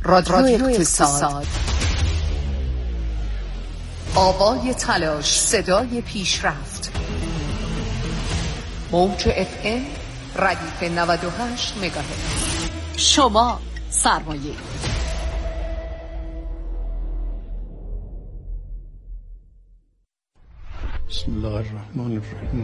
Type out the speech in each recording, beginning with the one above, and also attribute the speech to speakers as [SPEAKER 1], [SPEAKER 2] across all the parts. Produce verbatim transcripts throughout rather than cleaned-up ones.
[SPEAKER 1] رادیو اقتصاد، آوای تلاش، صدای پیشرفت. موج اف ام ردیف نود و هشت مگاهرتز. شما سرمایه.
[SPEAKER 2] بسم الله الرحمن الرحیم.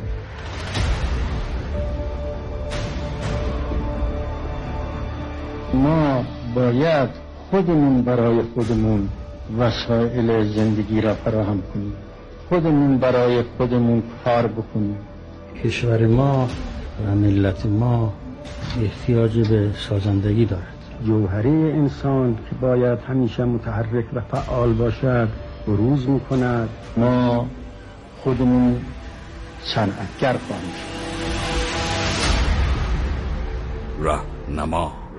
[SPEAKER 2] ما باید خودمون برای خودمون وسایل زندگی را فراهم کنیم، خودمون برای خودمون کار بکنیم. کشور ما و ملت ما احتیاج به سازندگی دارد. جوهره انسان که باید همیشه متحرک و فعال باشد بروز می‌کند. ما خودمون صنعتگر خواهیم شد.
[SPEAKER 3] راهنما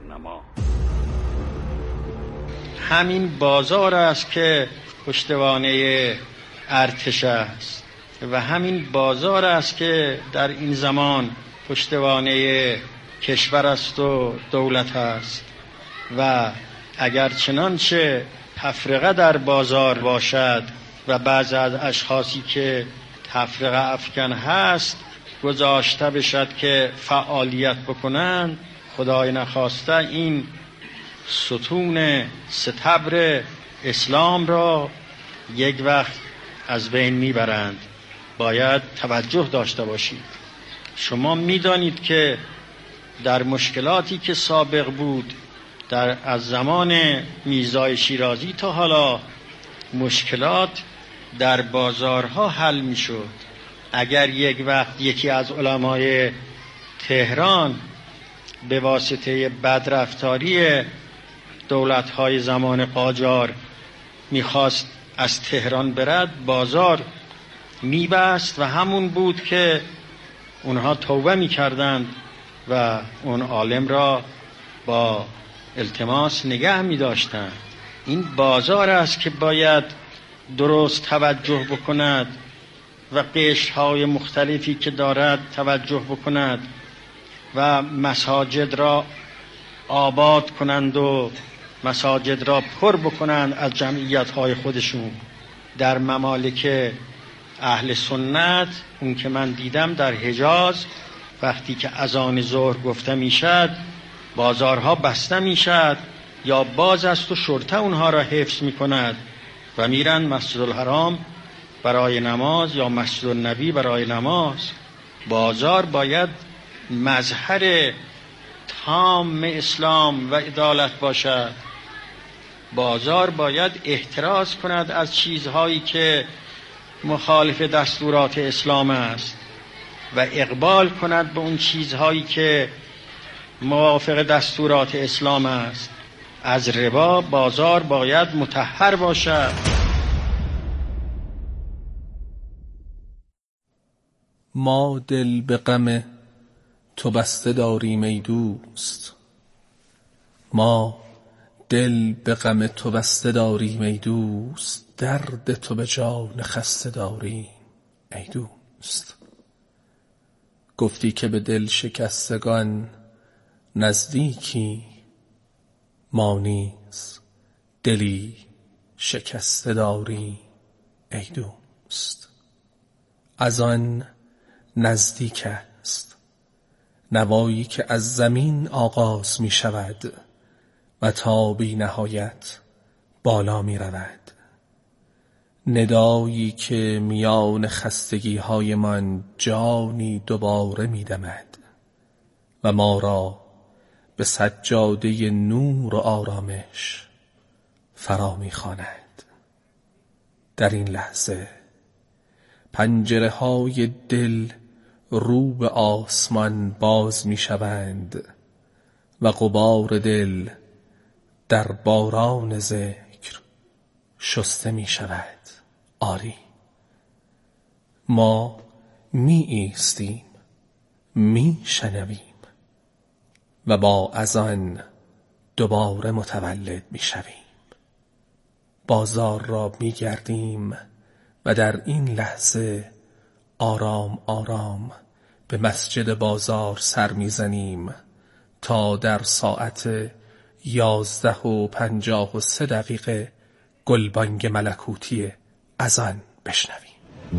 [SPEAKER 2] همین بازار است که پشتوانه ارتش است و همین بازار است که در این زمان پشتوانه کشور است و دولت است. و اگر چنانچه تفرقه در بازار باشد و بعض از اشخاصی که تفرقه افکن هست گذاشته بشد که فعالیت بکنند، خدای نخواسته این ستون ستبر اسلام را یک وقت از بین میبرند. باید توجه داشته باشید. شما میدانید که در مشکلاتی که سابق بود، در از زمان میرزای شیرازی تا حالا مشکلات در بازارها حل میشد. اگر یک وقت یکی از علمای تهران به واسطه بدرفتاری دولت‌های زمان قاجار میخواست از تهران برد، بازار میبست و همون بود که اونها توبه میکردند و اون عالم را با التماس نگه میداشتند. این بازار است که باید درست توجه بکند و قشرهای مختلفی که دارد توجه بکند و مساجد را آباد کنند و مساجد را پر بکنند از جمعیت‌های خودشون. در ممالک اهل سنت، اون که من دیدم در حجاز، وقتی که اذان ظهر گفته میشد بازارها بسته میشد یا باز است و شرطه اونها را حفظ میکند و میرن مسجد الحرام برای نماز یا مسجد النبی برای نماز. بازار باید مظهر تام اسلام و عدالت باشد. بازار باید احتراز کند از چیزهایی که مخالف دستورات اسلام است و اقبال کند به اون چیزهایی که موافق دستورات اسلام است. از ربا بازار باید مطهر باشد.
[SPEAKER 4] ما دل به غم تو بسته داریم ای دوست، ما دل به غم تو بسته داریم ای دوست، درد تو به جان خسته داریم ای دوست. گفتی که به دل شکستگان نزدیکی، ما نیز دلی شکسته داریم ای دوست. از آن نزدیک است نوایی که از زمین آغاز می شود و تا بی نهایت بالا می رود. ندایی که میان خستگی های من جانی دوباره می دمد و ما را به سجاده نور و آرامش فرا می خواند. در این لحظه پنجره های دل رو به آسمان باز می شوند و غبار دل در باران ذکر شسته می شود. آری، ما می ایستیم، می شنویم و با اذان دوباره متولد می شویم. بازار را می گردیم و در این لحظه آرام آرام به مسجد بازار سر می زنیم تا در ساعت یازده و پنجاه و سه دقیقه گلبانگ ملکوتی اذان بشنویم.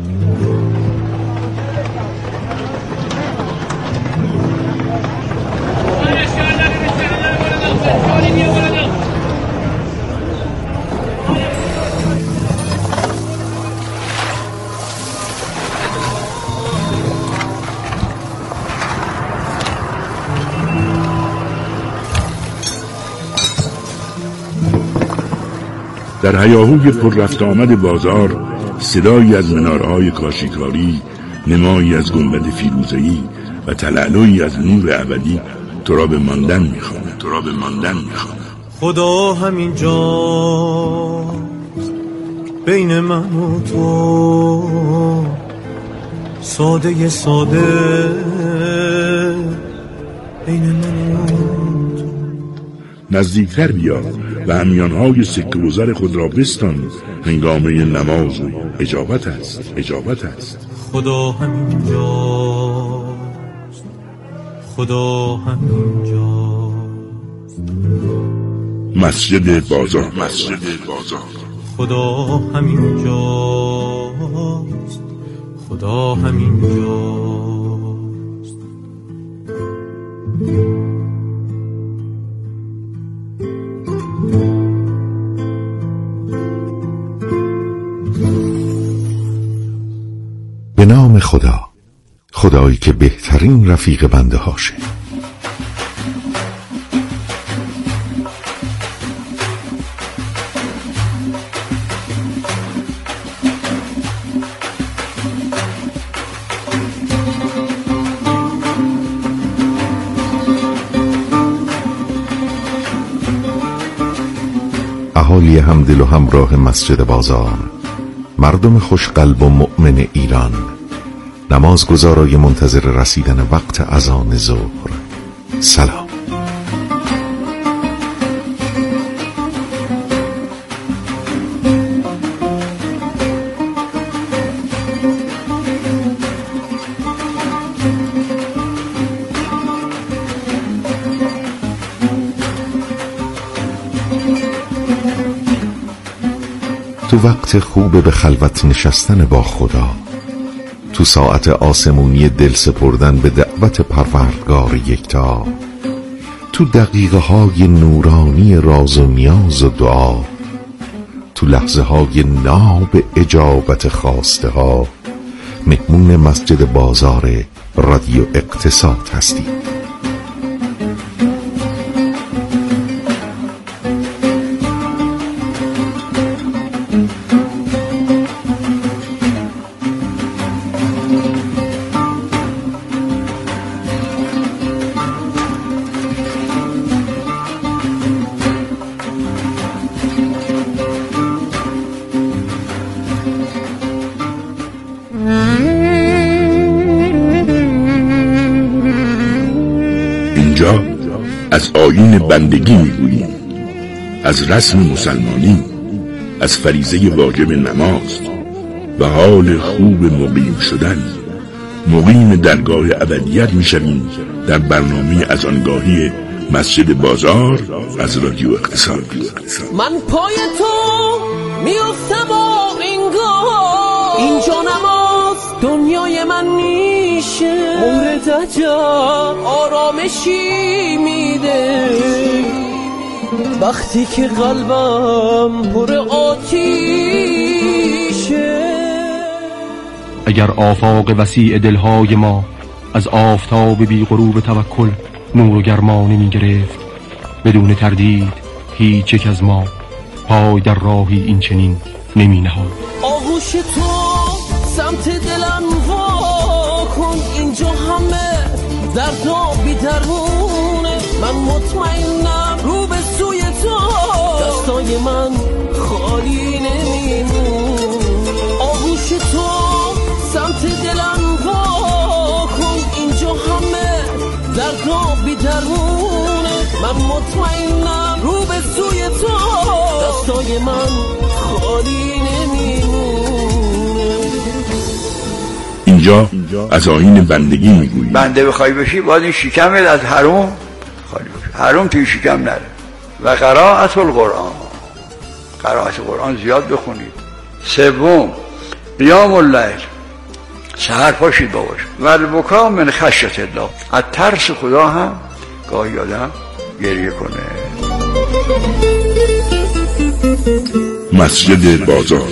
[SPEAKER 3] در هیاهوی پر رفت آمد بازار صدایی از منارهای کاشیکاری، نمایی از گنبد فیروزه‌ای و تلالویی از نور ابدی تو را به ماندن می‌خواند، تو را به ماندن می‌خواند.
[SPEAKER 5] خدا همینجا بین من و تو، ساده ساده بین من و تو.
[SPEAKER 3] نزدیکتر بیا و همیانهای سکه و زر خود را بستان، هنگامه نماز و اجابت است، اجابت است.
[SPEAKER 5] خدا همینجاست، خدا همینجاست.
[SPEAKER 3] مسجد بازار، مسجد بازار.
[SPEAKER 5] خدا همینجاست، خدا همینجاست.
[SPEAKER 6] به نام خدا، خدایی که بهترین رفیق بنده هاشه. اهالی همدل و همراه مسجد بازار، مردم خوشقلب و مؤمن ایران، نمازگزارای منتظر رسیدن وقت اذان ظهر، سلام. تو وقت خوب به خلوت نشستن با خدا، تو ساعت آسمونی دل سپردن به دعوت پروردگار یکتا، تو دقیقه های نورانی راز و نیاز و دعا، تو لحظه های ناب اجابت خواسته ها، مهمون مسجد بازار رادیو اقتصاد هستید.
[SPEAKER 3] اینجا از آیین بندگی میگوییم، از رسم مسلمانی، از فریضه واجب نماز و حال خوب مقیم شدن. مقیم درگاه ابدیت میشویم در برنامه از آنگاهی مسجد بازار از رادیو اقتصاد.
[SPEAKER 7] من پای تو میافتم و انگار اینجا نماز دنیای من میشه، عمر دجال آرامشی میده وقتی که قلبم پر آتیشه.
[SPEAKER 8] اگر آفاق وسیع دلهای ما از آفتاب بی غروب توکل نور و گرما نمی گرفت، بدون تردید هیچ یک از ما پای در راهی این چنین نمی نهاد.
[SPEAKER 7] آغوش تو سمت دلم وا کن، اینجا همه دردا بی درمونه، من مطمئنم رو به سوی تو دستای من خالی نمیمونه. آغوش تو سمت دلم وا کن، اینجا همه دردا بی درمونه، من مطمئنم رو به سوی تو دستای من خالی نمیمونه.
[SPEAKER 3] اینجا از آیین بندگی میگوییم.
[SPEAKER 9] بنده بخوای بشی باید این شکمت از حرام خالی باشه، حرام توی شکم نره. و قرائت القرآن، قرائت قرآن زیاد بخونید. سوم قیام اللیل، سحر پاشید باش. و البکا من خشیت الله، از ترس خدا هم گاهی آدم گریه کنه.
[SPEAKER 3] مسجد بازار.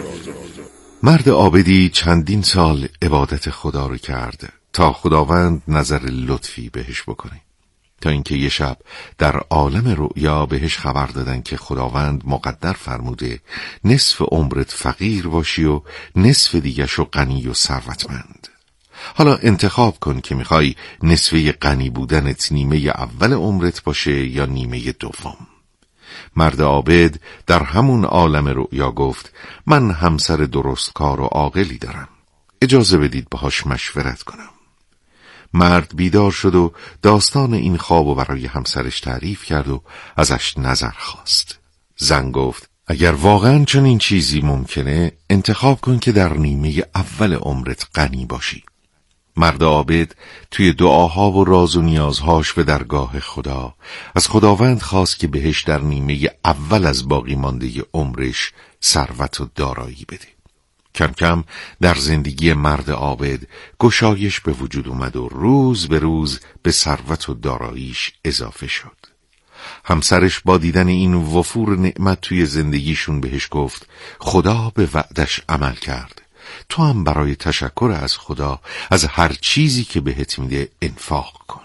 [SPEAKER 6] مرد عابدی چندین سال عبادت خدا رو کرد تا خداوند نظر لطفی بهش بکنه، تا اینکه یه شب در عالم رؤیا بهش خبر دادن که خداوند مقدر فرموده نصف عمرت فقیر باشی و نصف دیگه‌شو غنی و ثروتمند. حالا انتخاب کن که میخوای نصفه غنی بودنت نیمه اول عمرت باشه یا نیمه دوم. مرد عابد در همون عالم رؤیا گفت من همسر درستکار و عاقلی دارم، اجازه بدید باهاش مشورت کنم. مرد بیدار شد و داستان این خواب و برای همسرش تعریف کرد و ازش نظر خواست. زن گفت اگر واقعا چنین چیزی ممکنه انتخاب کن که در نیمه اول عمرت غنی باشی. مرد عابد توی دعاها و راز و نیازهاش به درگاه خدا از خداوند خواست که بهش در نیمه اول از باقی مانده عمرش ثروت و دارایی بده. کم کم در زندگی مرد عابد گشایش به وجود اومد و روز به روز به ثروت و داراییش اضافه شد. همسرش با دیدن این وفور نعمت توی زندگیشون بهش گفت خدا به وعدش عمل کرد، تو هم برای تشکر از خدا از هر چیزی که بهت میده انفاق کن.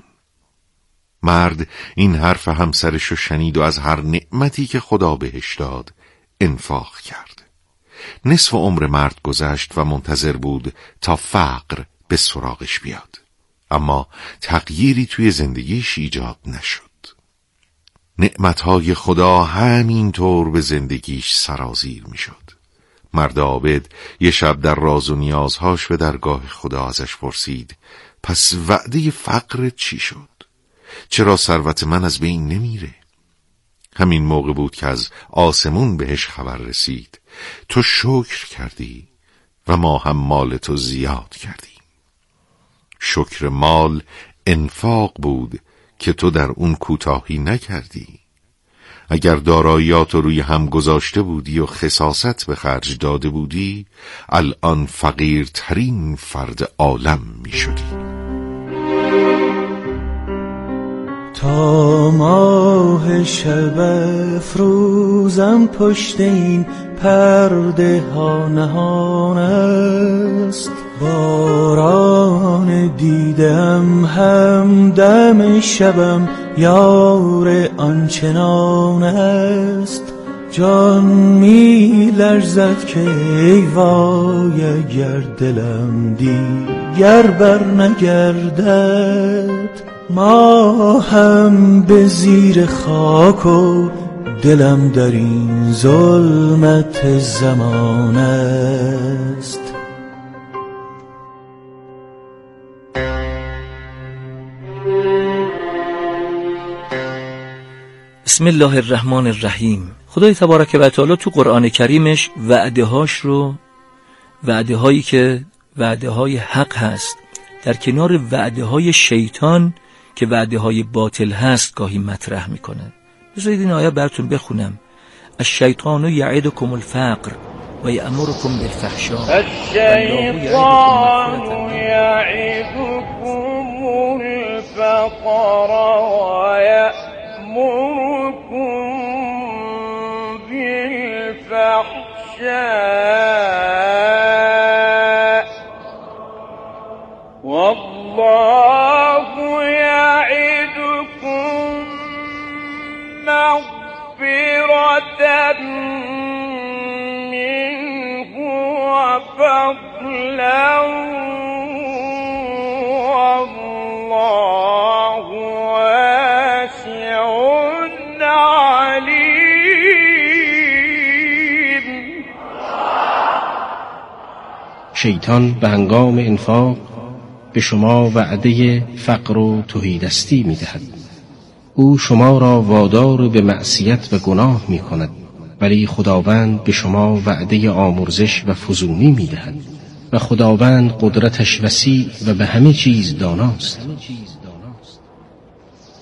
[SPEAKER 6] مرد این حرف همسرش رو شنید و از هر نعمتی که خدا بهش داد انفاق کرد. نصف عمر مرد گذشت و منتظر بود تا فقر به سراغش بیاد، اما تغییری توی زندگیش ایجاد نشد. نعمتهای خدا همینطور به زندگیش سرازیر میشد. مرد عابد یه شب در راز و نیازهاش به درگاه خدا ازش پرسید پس وعده فقر چی شد؟ چرا ثروت من از بین نمیره؟ همین موقع بود که از آسمون بهش خبر رسید تو شکر کردی و ما هم مال تو زیاد کردیم. شکر مال انفاق بود که تو در اون کوتاهی نکردی. اگر داراییات رو روی هم گذاشته بودی و خساست به خرج داده بودی الان فقیرترین فرد عالم می شدی.
[SPEAKER 10] تا ماه شب افروزم پشت این پرده ها نهان است، باران دیدم همدم شبم یار آنچنان است. جان می لرزد که ای وای اگر دلم دیگر بر نگردد، ما هم به زیر خاک و دلم در این ظلمت زمان است.
[SPEAKER 11] بسم الله الرحمن الرحیم. خدای تبارک و تعالی تو قرآن کریمش وعده هاش رو، وعده هایی که وعده های حق هست در کنار وعده های شیطان که وعده های باطل هست گاهی مطرح میکنه. بذارید این آیه براتون بخونم. الشیطان یعدکم الفقر و یأمرکم بالفحشاء.
[SPEAKER 12] الشیطان یعدکم الفقر و یأمرکم بالفحشاء والله يعدكم مغفرة منه وفضلا والله واسع عليم.
[SPEAKER 13] شیطان به هنگام انفاق به شما وعده فقر و تهیدستی می دهد. او شما را وادار به معصیت و گناه می کند، ولی خداوند به شما وعده آمرزش و فزونی می دهد و خداوند قدرتش وسیع و به همه چیز داناست.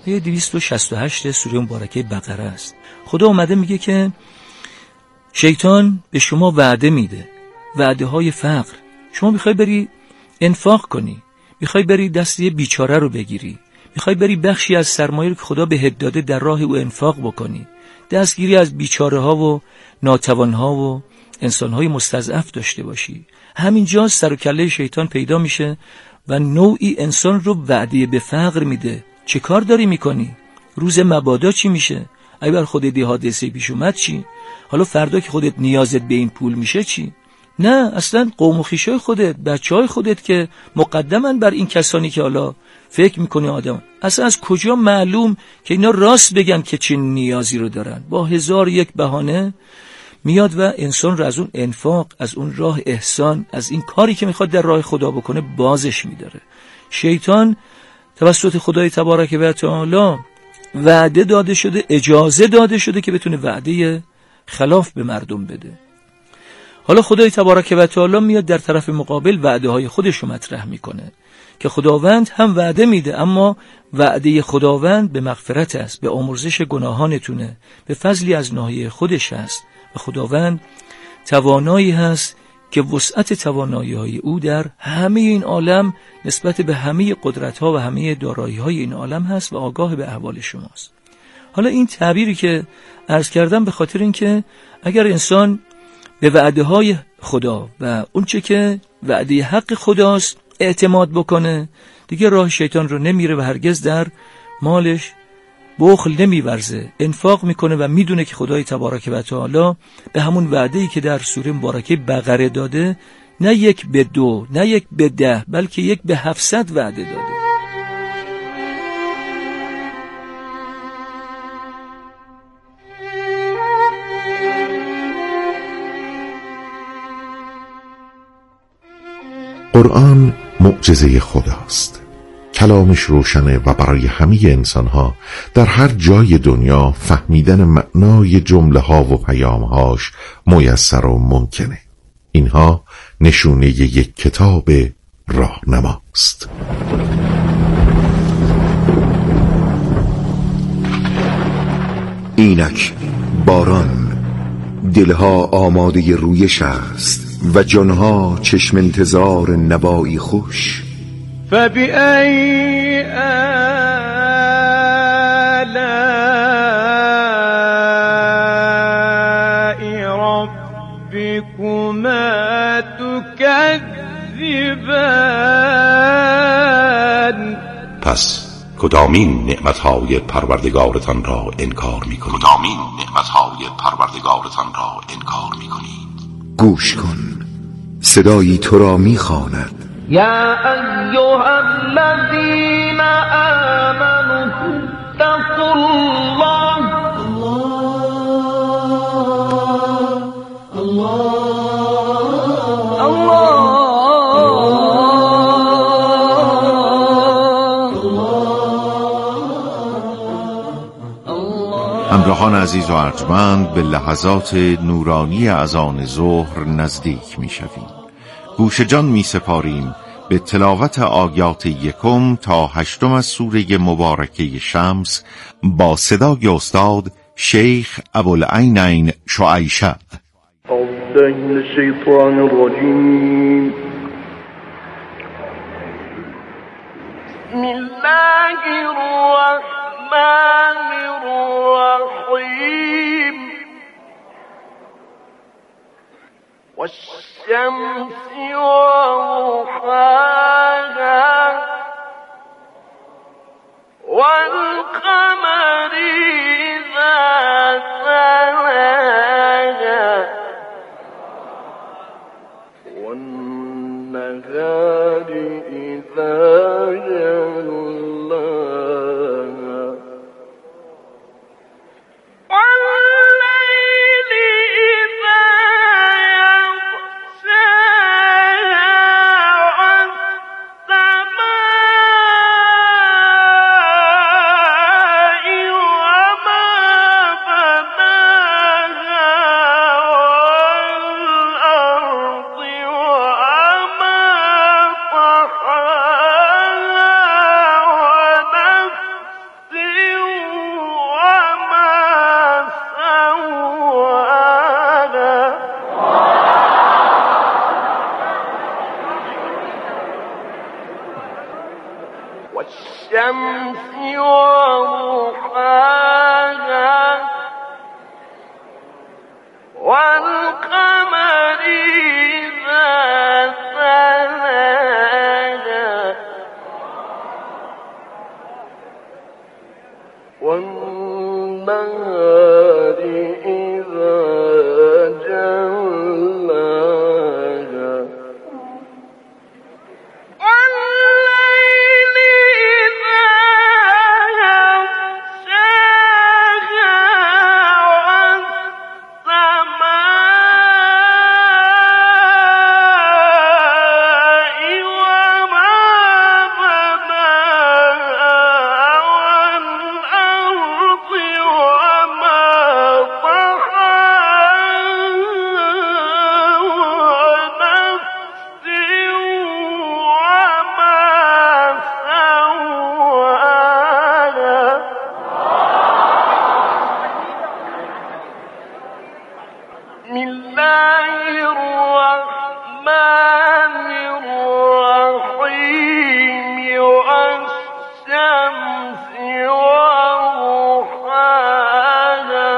[SPEAKER 11] آیه دویست و شصت و هشت سوره مبارکه بقره است. خدا اومده میگه که شیطان به شما وعده میده، وعده های فقر. شما میخوای بری انفاق کنی، میخوای بری دست یه بیچاره رو بگیری، میخوای بری بخشی از سرمایه رو که خدا بهت داده در راه او انفاق بکنی، دستگیری از بیچاره ها و ناتوان ها و انسان های مستضعف داشته باشی. همینجا سر و کله شیطان پیدا میشه و نوعی انسان رو وعده به فقر میده. چه کار داری میکنی؟ روز مبادا چی میشه؟ اگه بر خودت یه حادثه پیش اومد چی؟ حالا فردا که خودت نیازت به این پول میشه چی؟ نه، اصلا قوم و خویشای خودت، بچهای خودت که مقدمن بر این کسانی که حالا فکر میکنی آدم، اصلا از کجا معلوم که اینا راست بگن که چه نیازی رو دارن؟ با هزار یک بهانه میاد و انسان رو از اون انفاق، از اون راه احسان، از این کاری که میخواد در راه خدا بکنه بازش میداره. شیطان توسط خدای تبارک و تعالی وعده داده شده، اجازه داده شده که بتونه وعده خلاف به مردم بده. حالا خدای تبارک و تعالی میاد در طرف مقابل وعده های خودش رو مطرح میکنه که خداوند هم وعده میده، اما وعده خداوند به مغفرت است، به آمرزش گناهانتونه، به فضلی از ناحیه خودش است و خداوند توانایی هست که وسعت توانایی های او در همه این عالم نسبت به همه قدرت ها و همه دارایی های این عالم هست و آگاه به احوال شماست. حالا این تعبیری که عرض کردم به خاطر این که اگر انسان به وعده های خدا و اون چه که وعده حق خداست اعتماد بکنه، دیگه راه شیطان رو نمیره و هرگز در مالش بخل نمیورزه، انفاق میکنه و میدونه که خدای تبارک و تعالی به همون وعده‌ای که در سوره مبارکه بقره داده، نه یک به دو، نه یک به ده، بلکه یک به هفتصد وعده داده.
[SPEAKER 6] قرآن معجزه خداست. کلامش روشنه و برای همه انسانها در هر جای دنیا فهمیدن معنای جمله ها و پیام هاش میسر و ممکنه. اینها نشونه یک کتاب راهنماست.
[SPEAKER 14] اینک باران، دلها آماده رویش است و جانها چشم انتظار نوایی خوش.
[SPEAKER 12] فبأي آلاء ربكما تكذبان؟
[SPEAKER 3] پس کدامین نعمتهای پروردگارتان را انکار می کنید؟ کدامین نعمتهای پروردگارتان را انکار می کنید؟
[SPEAKER 14] گوش کن، صدایی تو را می خواند.
[SPEAKER 7] یا ایها الذین آمنوا اتقوا الله
[SPEAKER 6] همراهان عزیز و ارجمند، به لحظات نورانی اذان ظهر نزدیک می شویم. گوش جان می سپاریم به تلاوت آیات یکم تا هشتم از سوره مبارکه شمس با صدای استاد شیخ ابوالعینین شعیشه.
[SPEAKER 12] اعوذ بالله من الشیطان الرجیم. بسم الله الرحمن الرحیم. والشمس وضحاها والقمر إذا تلاها والنهار إذا جلاها والليل والشمس وضحاها والقمر إذا تلاها والنهار إذا جلاها والليل إذا يغشاها والسماء وما بناها والأرض وما طحاها ونفس وما سواها بسم الله الرحمن الرحيم والشمس وضحاها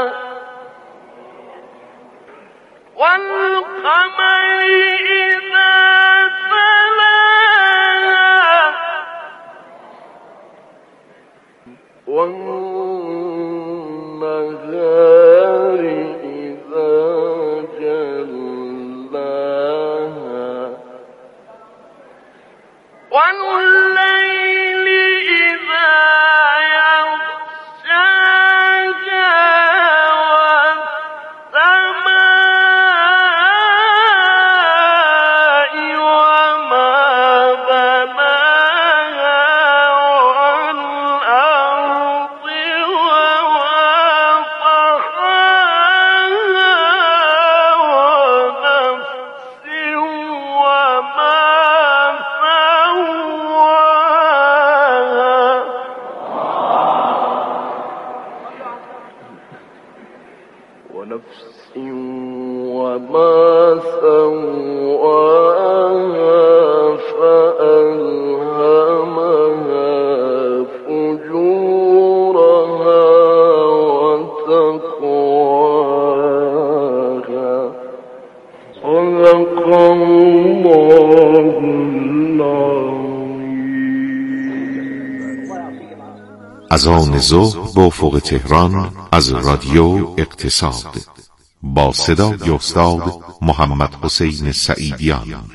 [SPEAKER 12] والقمر إذا تلاها والنهار إذا جلاها والليل إذا يغشاها والسماء وما بناها والأرض وما طحاها ونفس وما سواها ونفس وما سواها فألهمها فجورها وتقواها صدق الله العظيم.
[SPEAKER 6] اذان ظهر با افق تهران از رادیو اقتصاد با صدای استاد محمد حسین سعیدیان.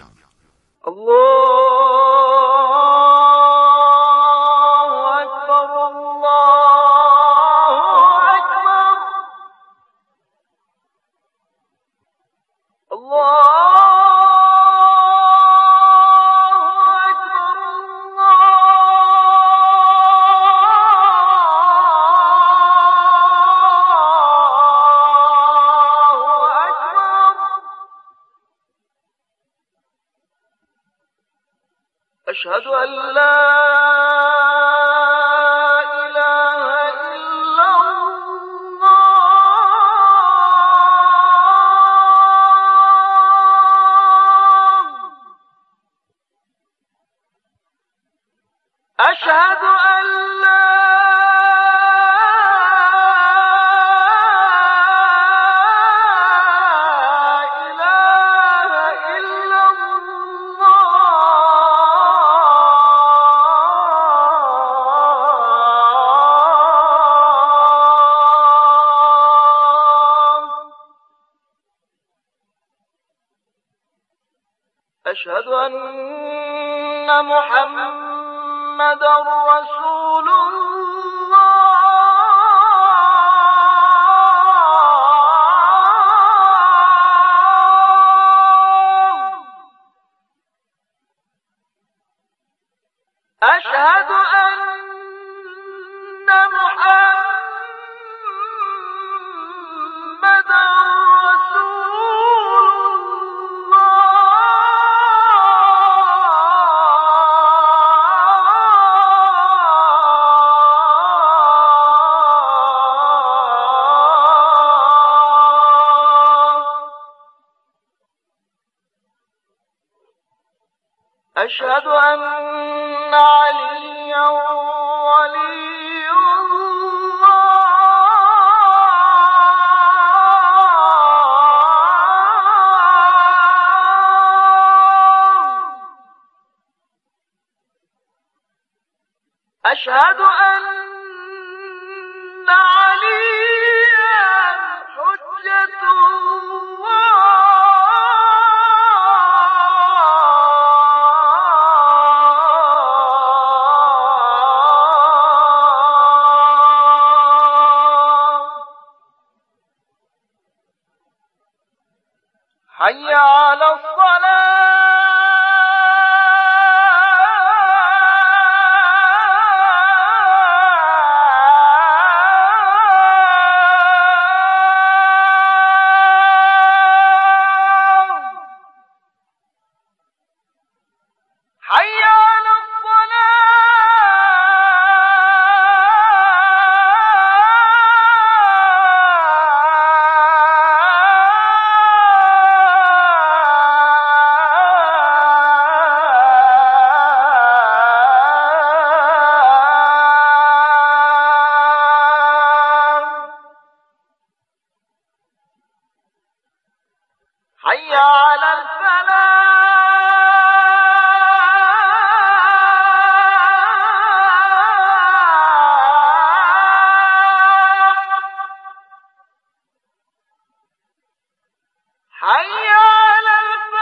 [SPEAKER 12] أشهد أن لا إله إلا الله. أشهد أن لا أشهد أن محمدا رسول الله. أشهد أن محمدا أشهد أن عليا أشهد أن عليا حجة الله حي على الصلاة حي على حي على الفلاح حي على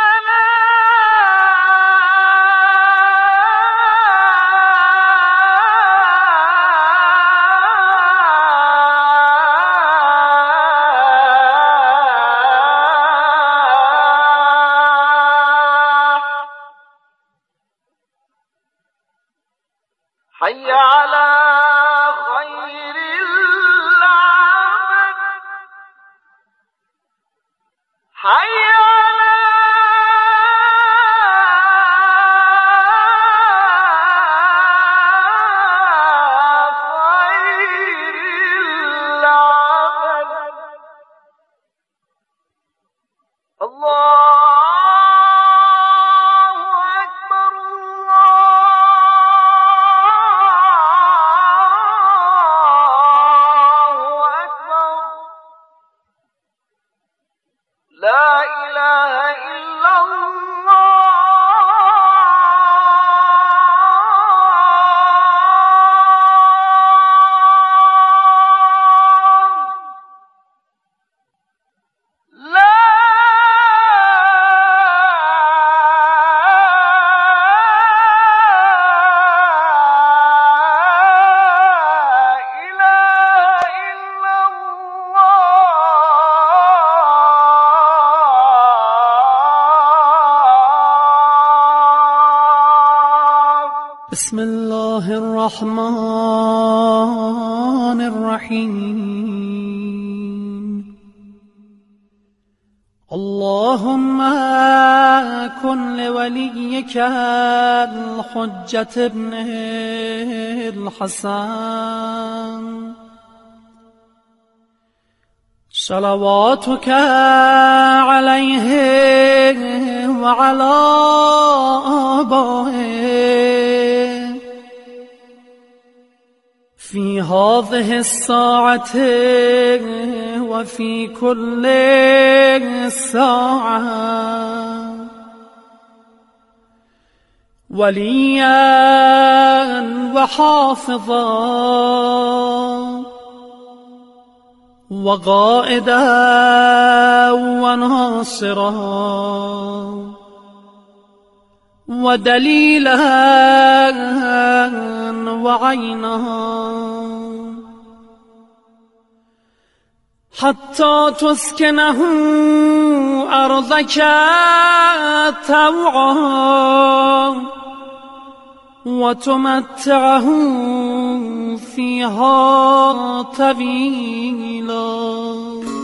[SPEAKER 12] حي على خير العمل حي على خير العمل الله لا إله إلا الله لا
[SPEAKER 10] بسم الله الرحمن الرحيم اللهم كن لوليك الحجة ابن الحسن صلواتك عليه وعلى آبائه في هذه الساعة وفي كل ساعة وليا وحافظا وقائدا وناصرا ودليلا وعينا حتى تسكنه أرضك طوعا وتمتعه فيها طويلا